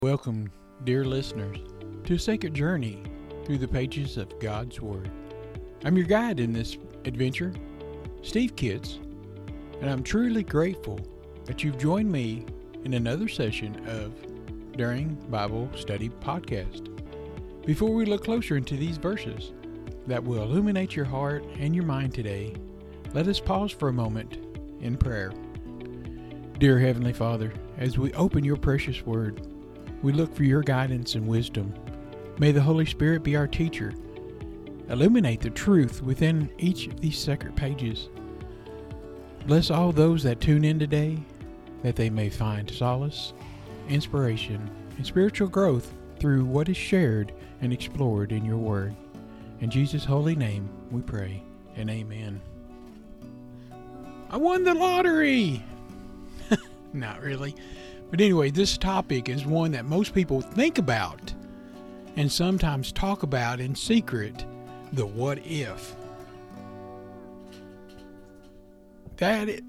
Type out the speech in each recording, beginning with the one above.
Welcome, dear listeners, to a sacred journey through the pages of God's Word. I'm your guide in this adventure, Steve Kitts, and I'm truly grateful that you've joined me in another session of During Bible Study Podcast. Before we look closer into these verses that will illuminate your heart and your mind today, let us pause for a moment in prayer. Dear Heavenly Father, as we open your precious Word, we look for your guidance and wisdom. May the Holy Spirit be our teacher. Illuminate the truth within each of these sacred pages. Bless all those that tune in today, that they may find solace, inspiration, and spiritual growth through what is shared and explored in your Word. In Jesus' holy name we pray, and amen. I won the lottery! Not really. But anyway, this topic is one that most people think about and sometimes talk about in secret, the what if. It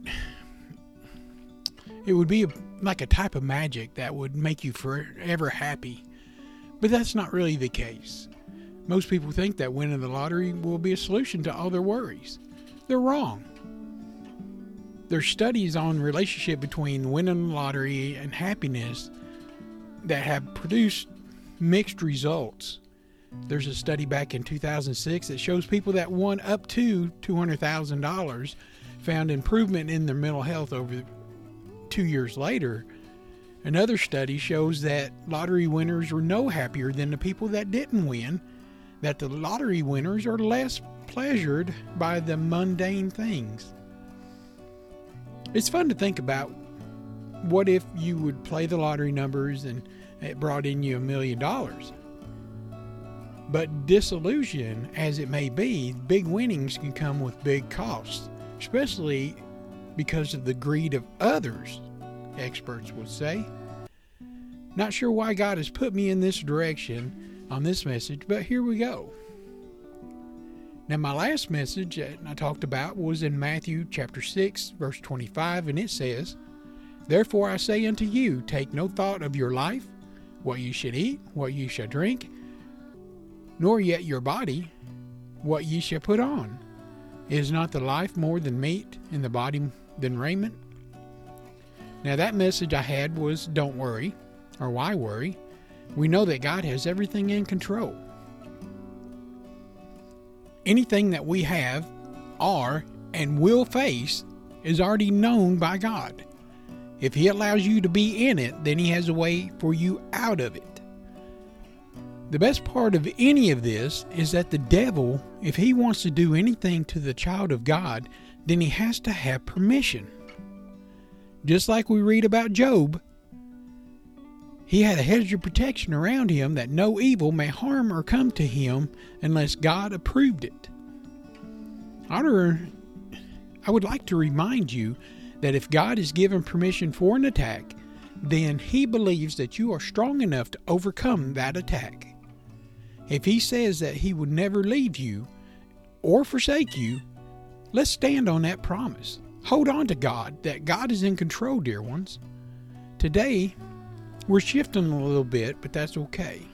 would be like a type of magic that would make you forever happy. But that's not really the case. Most people think that winning the lottery will be a solution to all their worries. They're wrong. There's studies on relationship between winning the lottery and happiness that have produced mixed results. There's a study back in 2006 that shows people that won up to $200,000 found improvement in their mental health over 2 years later. Another study shows that lottery winners were no happier than the people that didn't win, that the lottery winners are less pleasured by the mundane things. It's fun to think about what if you would play the lottery numbers and it brought in you $1 million. But disillusion as it may be, big winnings can come with big costs, especially because of the greed of others, experts would say. Not sure why God has put me in this direction on this message, but here we go. Now, my last message that I talked about was in Matthew chapter 6, verse 25, and it says, "Therefore I say unto you, take no thought of your life, what you should eat, what you shall drink, nor yet your body, what ye shall put on. Is not the life more than meat, and the body than raiment?" Now, that message I had was, don't worry, or why worry? We know that God has everything in control. Anything that we have, are, and will face is already known by God. If He allows you to be in it, then He has a way for you out of it. The best part of any of this is that the devil, if he wants to do anything to the child of God, then he has to have permission. Just like we read about Job, he had a hedge of protection around him that no evil may harm or come to him unless God approved it. I would like to remind you that if God is given permission for an attack, then He believes that you are strong enough to overcome that attack. If He says that He would never leave you or forsake you, let's stand on that promise. Hold on to God, that God is in control, dear ones. Today, we're shifting a little bit, but that's okay.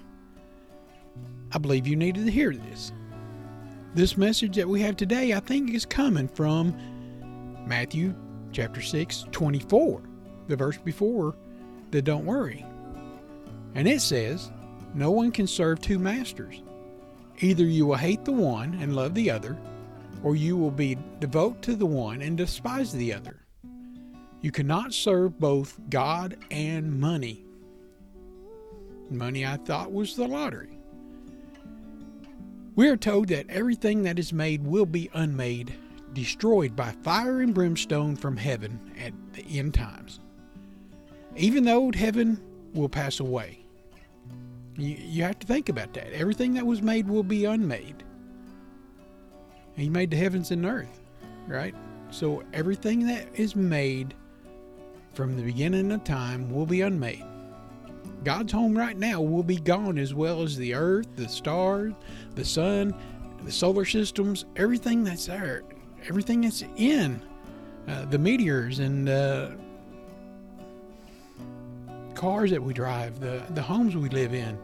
I believe you needed to hear this. This message that we have today, I think, is coming from Matthew chapter 6, 24, the verse before the don't worry. And it says, "No one can serve two masters. Either you will hate the one and love the other, or you will be devoted to the one and despise the other. You cannot serve both God and money." Money, I thought, was the lottery. We are told that everything that is made will be unmade, destroyed by fire and brimstone from heaven at the end times. Even though heaven will pass away. You have to think about that. Everything that was made will be unmade. He made the heavens and earth, right? So everything that is made from the beginning of time will be unmade. God's home right now will be gone, as well as the earth, the stars, the sun, the solar systems, everything that's there, everything that's in the meteors and cars that we drive, the homes we live in.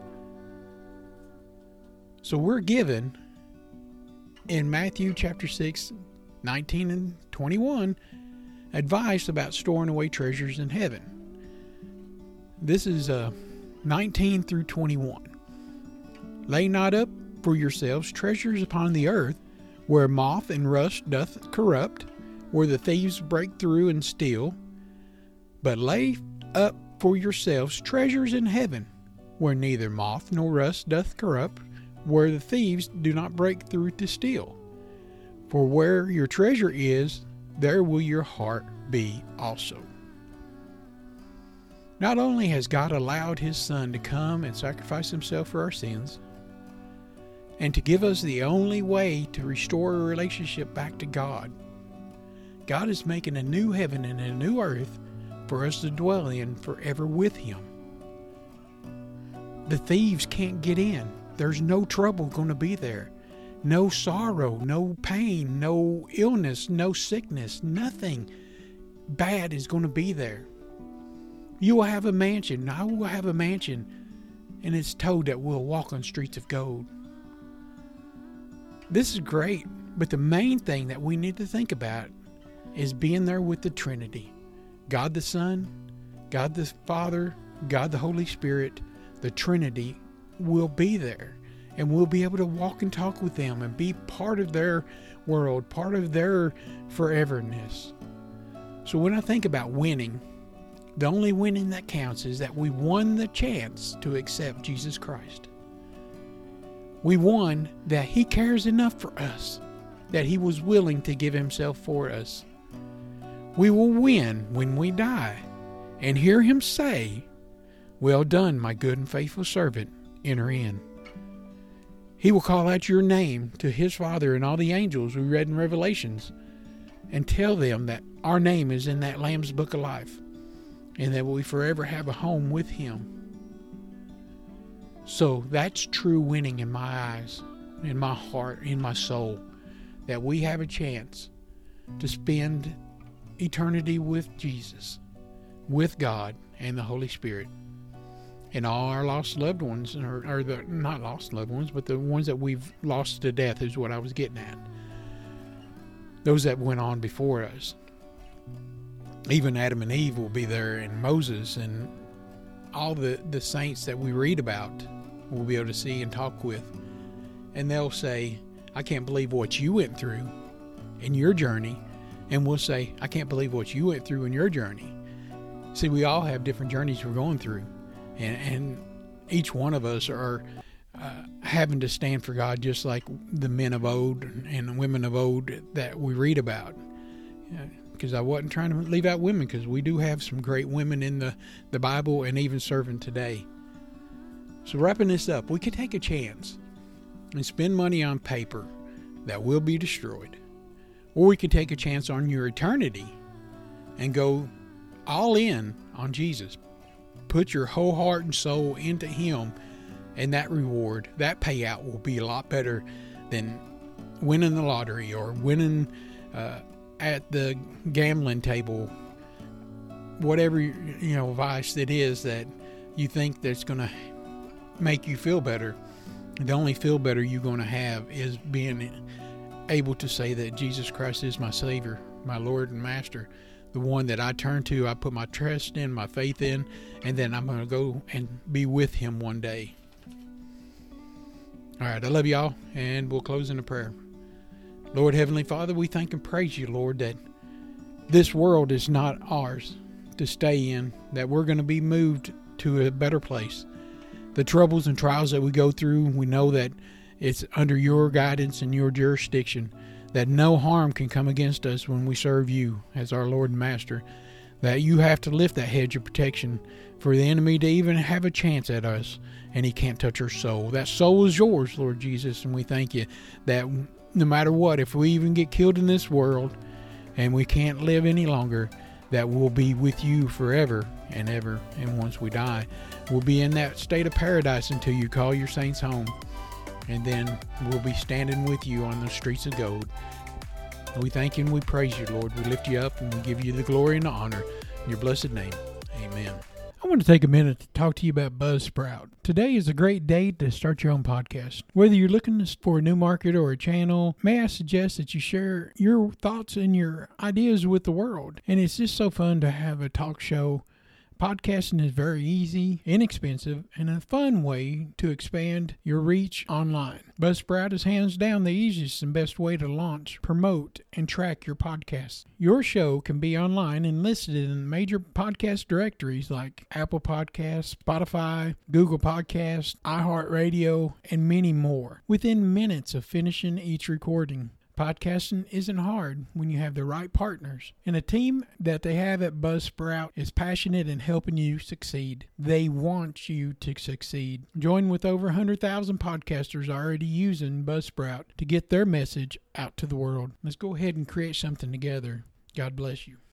So we're given in Matthew chapter 6, 19 and 21, advice about storing away treasures in heaven. This is 19 through 21. Lay not up for yourselves treasures upon the earth, where moth and rust doth corrupt, where the thieves break through and steal. But lay up for yourselves treasures in heaven, where neither moth nor rust doth corrupt, where the thieves do not break through to steal. For where your treasure is, there will your heart be also. Not only has God allowed His Son to come and sacrifice Himself for our sins, and to give us the only way to restore a relationship back to God, God is making a new heaven and a new earth for us to dwell in forever with Him. The thieves can't get in. There's no trouble going to be there. No sorrow, no pain, no illness, no sickness, nothing bad is going to be there. You will have a mansion. I will have a mansion, and it's told that we'll walk on streets of gold. This is great, but the main thing that we need to think about is being there with the Trinity. God the Son, God the Father, God the Holy Spirit, the Trinity will be there. And we'll be able to walk and talk with them and be part of their world, part of their foreverness. So when I think about winning, the only winning that counts is that we won the chance to accept Jesus Christ. We won that He cares enough for us, that He was willing to give Himself for us. We will win when we die and hear Him say, "Well done, my good and faithful servant, enter in." He will call out your name to His Father and all the angels we read in Revelations and tell them that our name is in that Lamb's Book of Life and that we forever have a home with Him. So that's true winning in my eyes, in my heart, in my soul, that we have a chance to spend eternity with Jesus, with God and the Holy Spirit. And all our lost loved ones, or the not lost loved ones, but the ones that we've lost to death is what I was getting at. Those that went on before us. Even Adam and Eve will be there, and Moses, and all the saints that we read about we'll be able to see and talk with. And they'll say, "I can't believe what you went through in your journey." And we'll say, "I can't believe what you went through in your journey." See, we all have different journeys we're going through. And each one of us are having to stand for God, just like the men of old and the women of old that we read about. Because I wasn't trying to leave out women, because we do have some great women in the Bible and even serving today. So wrapping this up, we could take a chance and spend money on paper that will be destroyed. Or we could take a chance on your eternity and go all in on Jesus. Put your whole heart and soul into Him, and that reward, that payout will be a lot better than winning the lottery or winning at the gambling table. Whatever vice it is that you think that's going to make you feel better. The only feel better you're going to have is being able to say that Jesus Christ is my Savior, my Lord and Master. The one that I turn to, I put my trust in, my faith in, and then I'm going to go and be with Him one day. All right, I love y'all, and we'll close in a prayer. Lord Heavenly Father, we thank and praise You, Lord, that this world is not ours to stay in, that we're going to be moved to a better place. The troubles and trials that we go through, we know that it's under Your guidance and Your jurisdiction, that no harm can come against us when we serve You as our Lord and Master, that You have to lift that hedge of protection for the enemy to even have a chance at us, and he can't touch our soul. That soul is Yours, Lord Jesus, and we thank You that no matter what, if we even get killed in this world and we can't live any longer, that we'll be with You forever and ever, and once we die, we'll be in that state of paradise until You call Your saints home. And then we'll be standing with You on the streets of gold. And we thank You and we praise You, Lord. We lift You up and we give You the glory and the honor in Your blessed name. Amen. I want to take a minute to talk to you about Buzzsprout. Today is a great day to start your own podcast. Whether you're looking for a new market or a channel, may I suggest that you share your thoughts and your ideas with the world. And it's just so fun to have a talk show. Podcasting is very easy, inexpensive, and a fun way to expand your reach online. Buzzsprout is hands down the easiest and best way to launch, promote, and track your podcast. Your show can be online and listed in major podcast directories like Apple Podcasts, Spotify, Google Podcasts, iHeartRadio, and many more within minutes of finishing each recording. Podcasting isn't hard when you have the right partners, and a team that they have at Buzzsprout is passionate in helping you succeed. They want you to succeed. Join with over 100,000 podcasters already using Buzzsprout to get their message out to the world. Let's go ahead and create something together. God bless you.